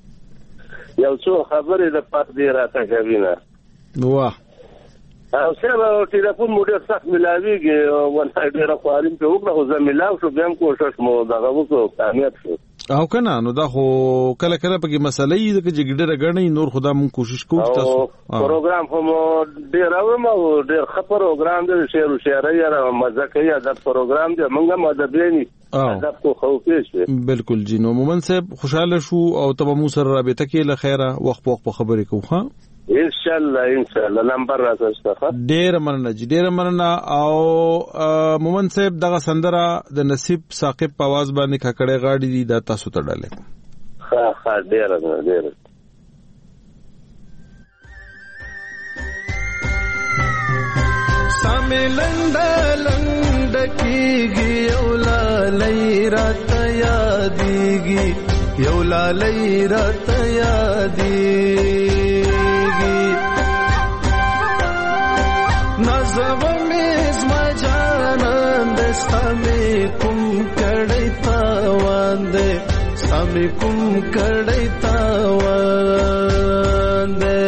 یو څو خبرې د پات دی راته کوینه واه او سبا ټلیفون مو ډېر سخت ملاویږي ولای ډېر خواریم په وګړو خو زمیلاو شو بیا کوشش مو دغه وکړو کامیاب شو او کنه نو دا خو کله کله پکې مسلې دي چې ګډه غړنې نور خدا مون کوشش کوو تاسو پروګرام هم ډېر اورم او ډېر ښه پروګرام دی شعر او شاعري یا مزه کوي دا پروګرام دی موږ هم ادبیانی ادب کو خو پیښ بالکل جی نو مومن صاحب خوشاله شو او تبه مو سره رابطه کې له خیره وخت وخت خبرې کوو ها ان شاء الله ان شاء الله نمبر راځه ډېر مننه جی ډېر مننه او مومن صاحب دغه سندره د نصیب ثاقب په आवाज باندې ککړې غاړي دي دا تاسو ته ډاله ها ها ډېر ډېر ساملند لند کیږي اولا لیرات یادېږي یولا لیرات یادېږي نظم مزما جانان دستامي کوم کړي تاوان دې سامي کوم کړي تاوان دې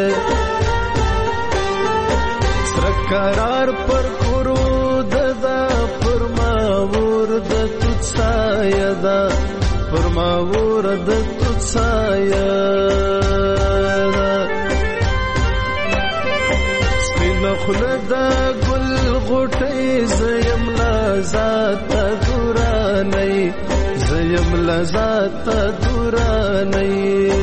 سرکرار پر خرود دا پرما ورد تڅايدا پرما ورد تڅايدا خلد گل غټي زيم لذات دوراني زيم لذات دوراني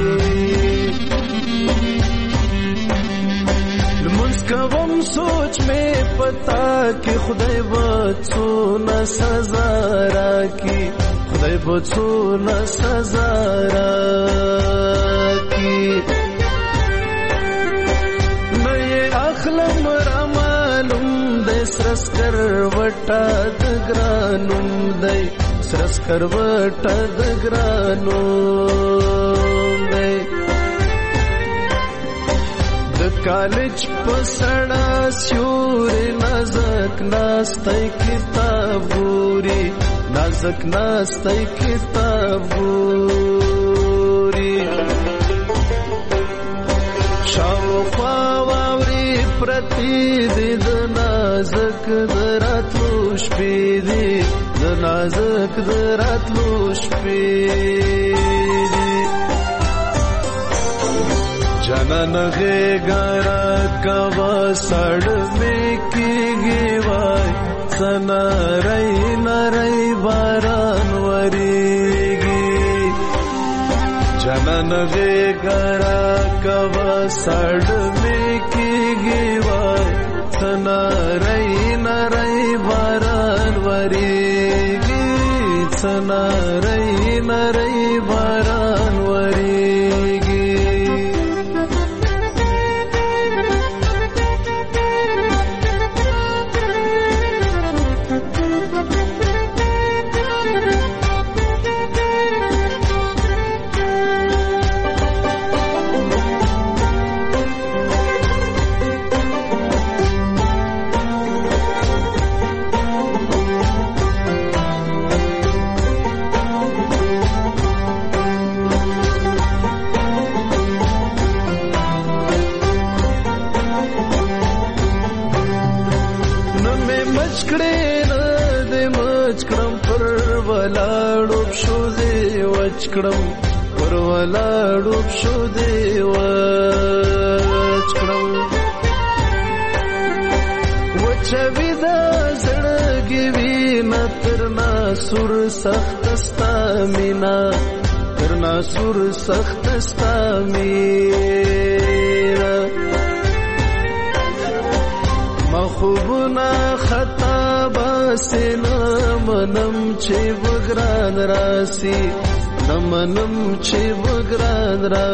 لمسکوم سوچ میں پتا کہ خدای بچو نہ سزا راکی خدای بچو نہ سزا راکی اخلم رمانم دې سرس کر وټا د ګرانم دې سرس کر وټا د ګرانم دې د کالج په سړا سیور نازک ناستای کتاب ګوري نازک ناستای کتاب ګوري شاوخوا واوري پرتی دی د نازک دراتلو شپې دی د نازک دراتلو شپې دی جنن غیګرا کوا سړ می کیږي وای سنارای نارای باران وریږي جنن غیګرا کوا سړ می کیږي وای سنارای نارای باران وریږي سنارای نارای باران وریږي کړم پر ولاړو شو دی وچکړم وچوي دا زړګي وینا تر ناسور سخت ستا مینا تر ناسور سخت ستا مینا مخوبنا خطا باسنا منم چې وګران راسي نمنم چې وګران را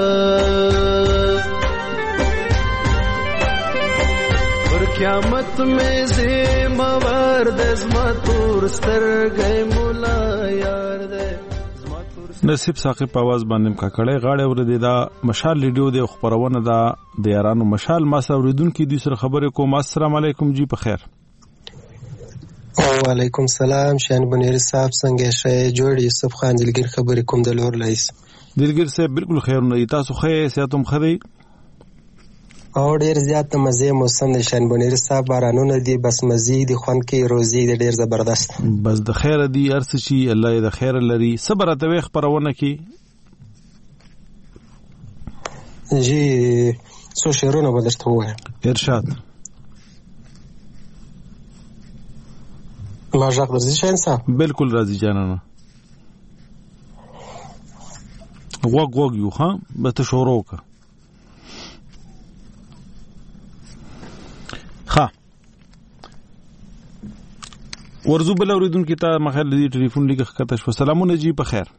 پر قیامت مې زما ور د زما تور سترګې مولا یار دې نصیب ثاقب په आवाज باندې کا کړه غاړه ور دي دا مشال لیډیو د خبرونه دا د یارانو مشال ما سوریدونکو د سره خبرې کوم السلام علیکم جی په خیر وعلیکم سلام شان بنيري صاحب څنګه شې جوړ یوسف خان دلګر خبرې کوم د لور لایس دلګر صاحب بالکل خیر نه تاسو خې سیاتم خدي او ډیر زیات مزه موسم نشان بنيري صاحب بارانونه دي بس مزي دي خوان کې روزي دي ډیر زبردست بس د خیر دي ارس شي الله دې خیر لري صبر ته وخ پرونه کې جی سو شهرونه بدرته وای ارشاد ما ژغ درځي شاین صاحب بالکل راځي جانانه وګ وګ یو ها به ته شروع وکړه ها ورزو بل اوریدونکو ته مخال دی ټلیفون لیکه کته شو سلامونه جی په خیر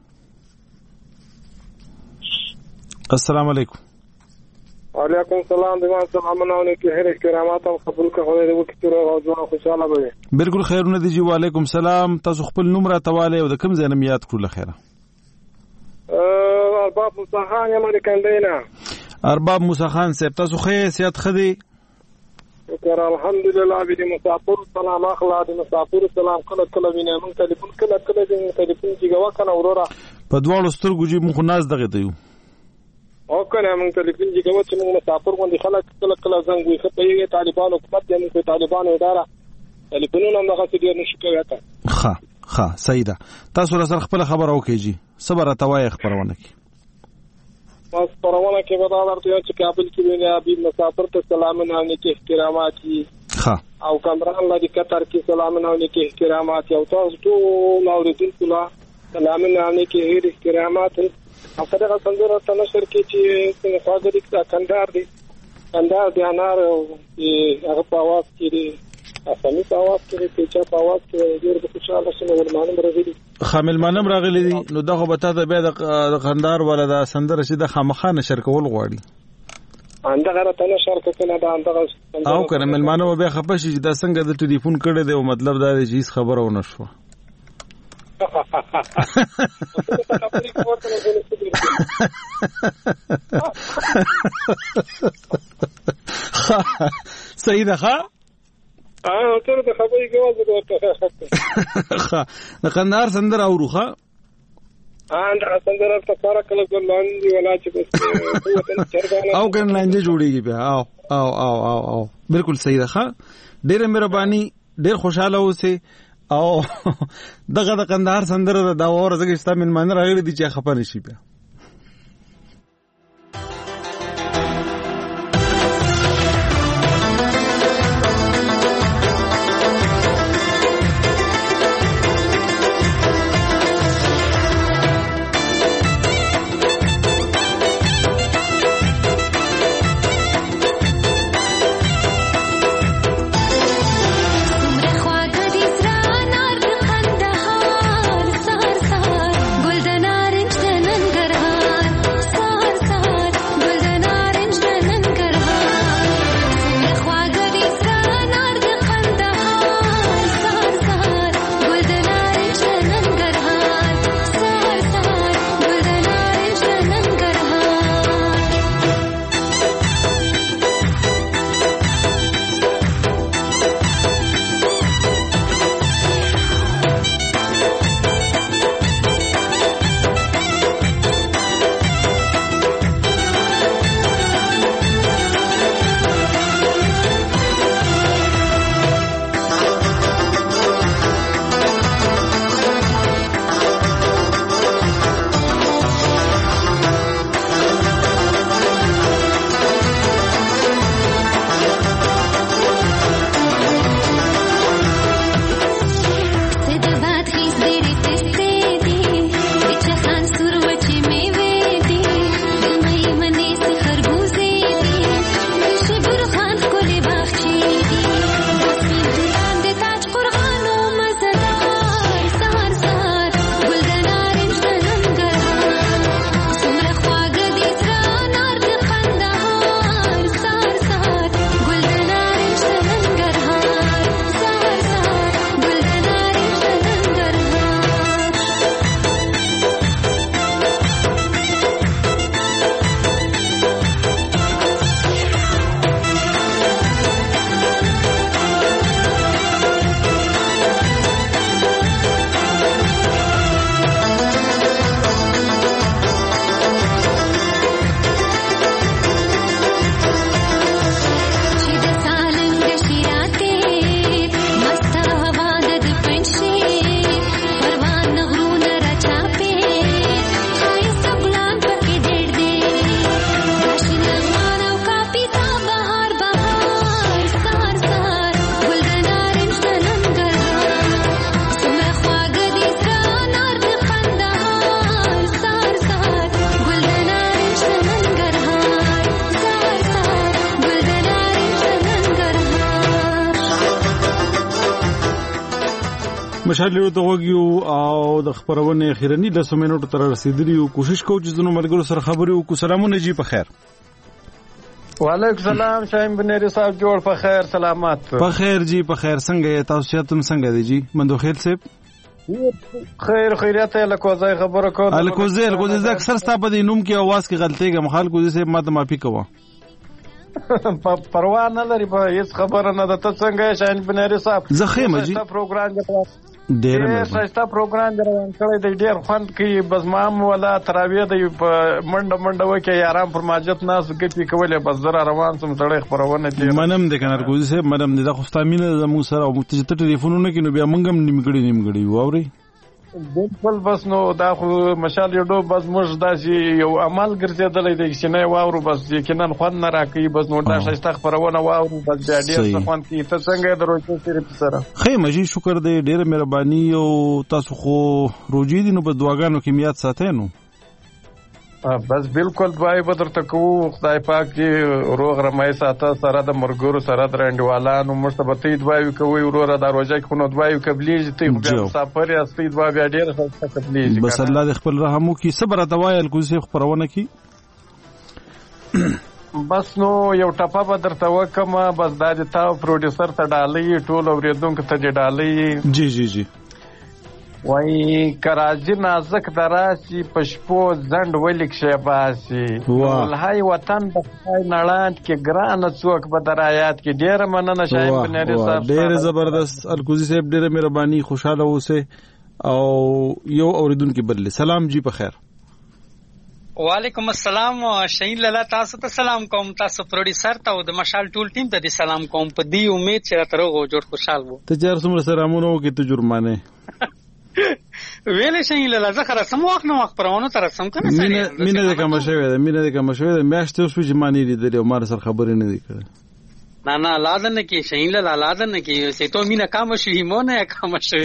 السلام علیکم وعلیکم السلام دیوان سلامونه علیکم هر کرامات قبول کړئ د وخت تر او ځوان خوشاله وي بالکل خیرونه دی جی وعلیکم السلام تاسو خپل نوم را تواله او د کوم ځای نه یاد کړل خیره ارباب موسی خان یم د کندینا ارباب موسی خان صاحب تاسو خې سیادت خدي شکر الحمدلله بي مسافر سلام اخلا د مسافر سلام کله کله وینم مونږ ټلیفون کله کله د ټلیفون کې غوا کنه اورورا په دواړو سترګو جی مونږ ناز دغه دیو او کنه مونږ ټلیفون کې غوا چې مونږ مسافر باندې خلک کله کله زنګ وي خپې طالبان حکومت یې مونږ طالبان اداره ټلیفونونه هم دغه څه ډیر نشي کوي تا ها ها سیدا تاسو سره خپل خبر او کېږي صبر توای خبرونه کی بس پرونه کې ودا ورته چې کابل کې ویني ابي مسافر ته سلامونه او نیک احترامات ها او کمران لا د قطر کې سلامونه او نیک احترامات او تاسو ټول اوریدونکو لا سلامونه او نیک احترامات او څنګه څنګه ته نشر کې چې څنګه فاضل کې کندهار دی کندهار دی انار او هغه په واس کې دی اسامي په واس کې دی چې په واس کې ډېر د خوشاله شنو ورمانم راغلي خامل منم راغلي دي نو دغه بتا ته بیا د قندار ولا د سندره چې د خامخانه شرکول غواړي اندغه راته نشر کنه دا اندغه او کنه ملمانو به خپش چې دا څنګه د ټلیفون کړي دی او مطلب دا دی چې خبره ونه شو صحیح ده ښه اه ټول د خبرې کوي زه ورته ښه د قندهار سندره اورو ښه ان دا سندره ته کار کله ګلاندې ولا چې بس او ګن لانجه جوړیږي بیا او او او او او بالکل صحیح ده ښه ډېره مهرباني ډېر خوشاله اوسئ او دغه د قندهار سندره دا اور زګ استا من مان راغلی دي چې خبر نشي بیا مشالې ته وګیو او د خبرونه اخیرنی د سمینو تر رسیدلی او کوشش کوو چې زنو ملګرو سره خبرې وکړو. سلامونه جی په خیر. وعلیکم سلام شایم بنيري صاحب جوړ په خیر سلامات په خیر جی په خیر څنګه تاسو چې تم څنګه دی جی مندو خیر صاحب خیر خیریت له کوزای خبره کو ال کوزای ال کوزای اکثر ستا په نوم کې आवाज کې غلطي کوم خال کوزای صاحب ماته معافي کوه پروا نه لري په هیڅ خبره نه ده. ته څنګه شایم بنيري صاحب زخیمه جی پروګرام ډېر ښایسته پروګرام دی روان کړی دی ډېر خوند کوي بس مام ولا تراویح دی په منډه منډه وکړي آرام پر ماجت ناس ګټې کولې بس زره روان سم سړی خپرونه دی منم د کنارګوزي صاحب منم د خوستا مینه زموږ سره او چې ټلیفونونه کې نو بیا موږ هم نیمګړي نیمګړي واوري بالکل بس نو دا خو مشال یو بس موږ داسې یو عمل ګرځېدلی دی چې نه واورو بس یقینا خوند نه راکوي بس نو دا ښایسته خپرونه واورو بس بیا ډېر څه خوند کوي. ته څنګه د روژې شریف سره ښه مجید شکر دی ډېره مهرباني او تاسو خو روژې دي نو په دعاګانو کې میاد ساتئ نو بس بالکل دعای به درته کوو خدای پاک چې روغ رمای ساته سره د مرګورو سره د انډیوالانو موږ ته به ته دعای کوي وروره دا روژه کې خو نو دعای قبلیږي ته خو بیا مسافر یاستئ دعا بیا ډېره ښایسته قبلیږي بس الله دې خپل رحم وکړي څه به راته وایه الکوزي خپرونه کې بس نو یو ټپه به درته وکړم بس دا د تا پروډیوسر ته ډالۍ ټول اورېدونکو ته دې ډالۍ جی جی جی وای کراچی نازک دراسي پشپو زند ولیک شي باسي ولهای وطن د خدای نړاند کې ګران څوک به درایات کې ډیر مننه شاید بنری صاحب ډیر زبردست الکوزی صاحب ډیر مهرباني خوشاله اوسه او یو اوریدونکو بل سلام جی په خیر. وعلیکم السلام شهین لاله تاسو ته سلام کوم تاسو پروډوسر ته او د مشال ټول ټیم ته سلام کوم په دې امید چې تر هغه جوړ خوشاله وو ته چیر څومره سلامونه وکړي ته جرمانه ویلې شهین لاله زه خره سم وخت نو وخت پرونه تر سم کنه سره مینه د کوم شوی ده مینه د کوم شوی ده میاشته شو چې مانی دي د مار سره خبرې نه دي کړې نه نه لادن کې شهین لاله لادن کې سه ته مینه کام شي مونږ نه کام شي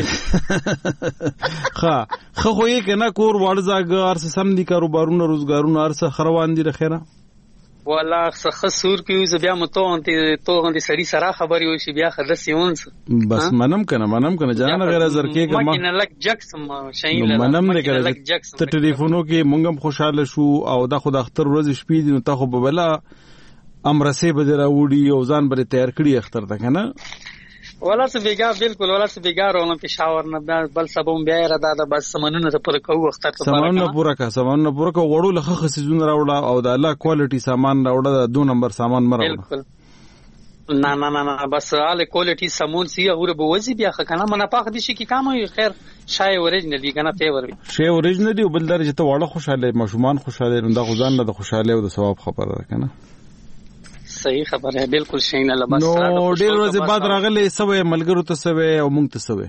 ها خو خو یې کنه کور ورځګار سم دي کاروبارونه روزګارونه ارسه خروان دي رخره والله څه سور کیو زه بیا متو انت تو غندي سړی سره خبري وشي بیا خدسیونس بس منم کنه منم کنه جان غیر زرکې کما مکه نه لک جکسم شهین لاله منم نه کړه ته ټلیفونو کې مونږم خوشاله شو او دا خو د اختر ورځ شپې دي نو ته خو بلا امرسه به راوړي او ځان بری تیار کړی اختر ته کنه ولا څه بیګا بالکل ولا څه بیګا روان په شاور نه بل سبوم بیا را دا بس سمنونه ته پر کوو اختر ته سمنونه پورا کا سمنونه پورا کا وړو لخه خسیزونه راوړه او د الله کوالټي سامان راوړه دو نمبر سامان مراوړه بالکل نه نه نه نه بس اله کوالټي سامان سی هغه به وځي بیا کنه منه پاخ دي شي کی کام خیر شای اوریجنلی کنه فیور وي شای اوریجنلی او بل درجه ته وړه خوشاله مشومان خوشاله نو د غزان له خوشاله او د ثواب خبره ده کنه صحیح خبره ہے بالکل شین الله بس نو ډیر ورځې بعد راغلی سوې ملګرو ته سوې او مونږ ته سوې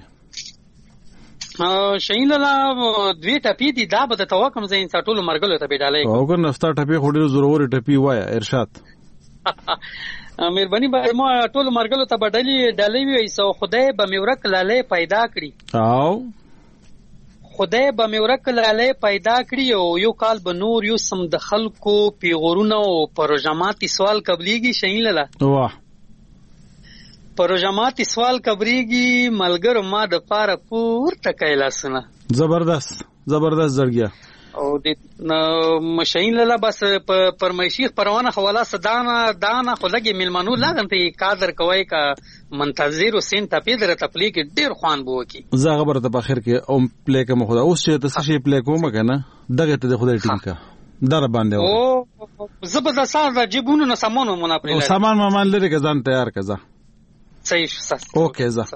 شین الله دوی ټپی دي دا به توکم زین ټول مرګلو ته بیډالې او ګر نفتا ټپی خو ډیر ضروري ټپی وایا ارشاد مهرباني به ما ټول مرګلو ته بدلی ډالې وي سو خدای به میورک لاله پیدا کړی او خدای به میورک لاله پیدا کړی او یو کال به نور یو سم د خلکو پیغورونه او پروژاماتي سوال قبليږي شین لاله واه پروژاماتي سوال قبليږي ملګر ما د پاره پور تکایلا سنا زبردست زبردست زړګیا او د مشین لاله بس پرمیشي پروانه حواله سدانه دانه خلګي ملمنو لاغنته قادر کوي کا منتظر حسین ته پیدر تپلی کې ډیر خوان بو کی زه خبره ته اخر کې او پلی کوم خدا اوس چې ته شي پلی کوم کنه دغه ته خدای ټیم کا در باندې او زبر د سار د جيبونو نه سامانو مونږ پرې او سامان مامان لري که ځان تیار کزا صحیح صح اوکې زه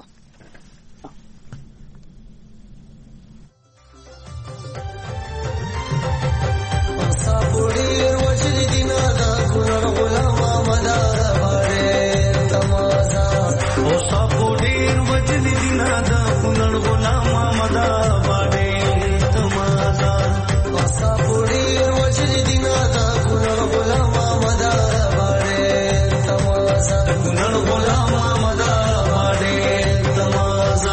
صابوري وجل دینا دا ګل غلام مدا باندې تمازا او صابوري وجل دینا دا ګل غلام مدا باندې تمازا او صابوري وجل دینا دا ګل غلام مدا باندې تمازا ګل غلام مدا باندې تمازا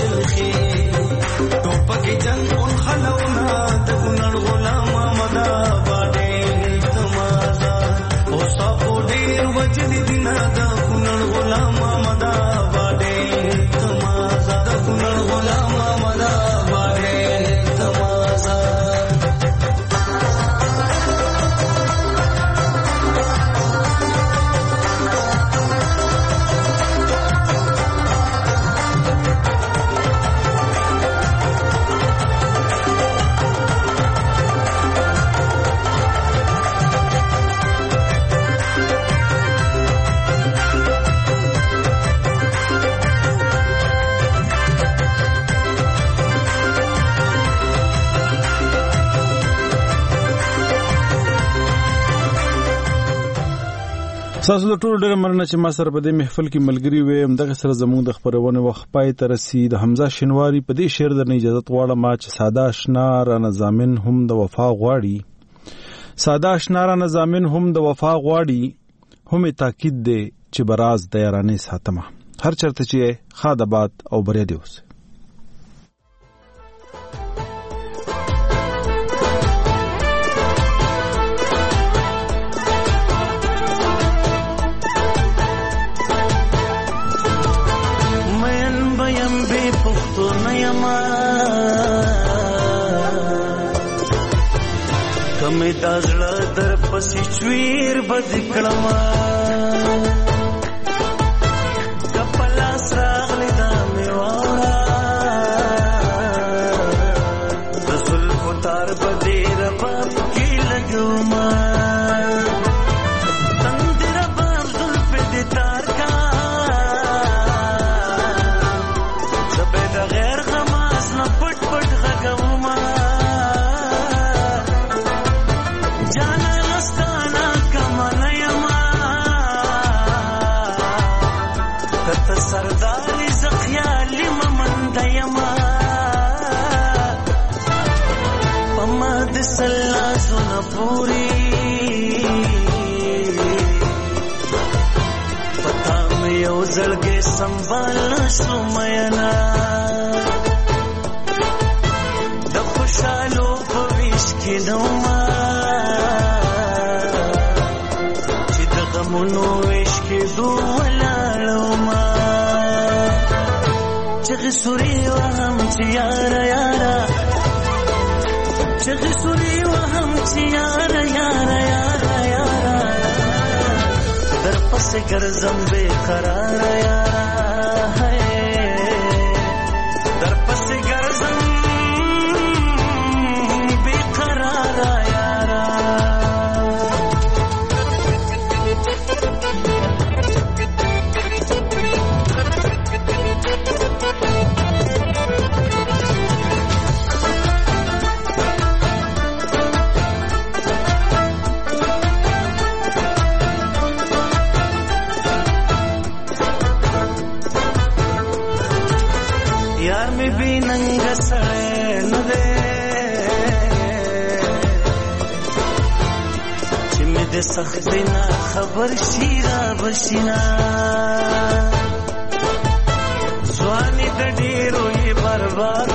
ټوپک جنگ اون خلونا د ګنړ غلام مدا تاسو د ټولو ډېر مننه چې ما سره په دې محفل کې ملګري وې. همدغه سره زموږ د خپرونې وخت پای ته رسي. د حمزه شینواري په دې شعر درنه اجازه غواړم چې ساده اشنا رانه ضامن هم د وفا غواړي، ساده اشنا رانه ضامن هم د وفا غواړي، هم تاکید دی چې براز د یارانې ساتمه. هر چرته چې خاد آباد او بریا دی اوسه. کمی دازړه در پسې چویر بد کړما کپلا سراغلی دا میوارا رسول خطار بدی رباب کی لګوما تند رباب زلف دې تار کا زبې د غیر غماس نه پټ پټ غږوما سرداری زخیالی ممند یما پما دسلا سونا پوری پتا میں یو زلگے سنبال شمینا د خوشالو پویش کی نوما چی د غمونو ویش کی دولا چغی سوری و هم چی یارا یارا چغی سوری و هم چی یارا یارا یارا یارا در پس گرزم بے قرار یارا در پس گرزم بے قرار یارا سختینا خبر شیرا بشینا زوانی د ډیرو یې برباد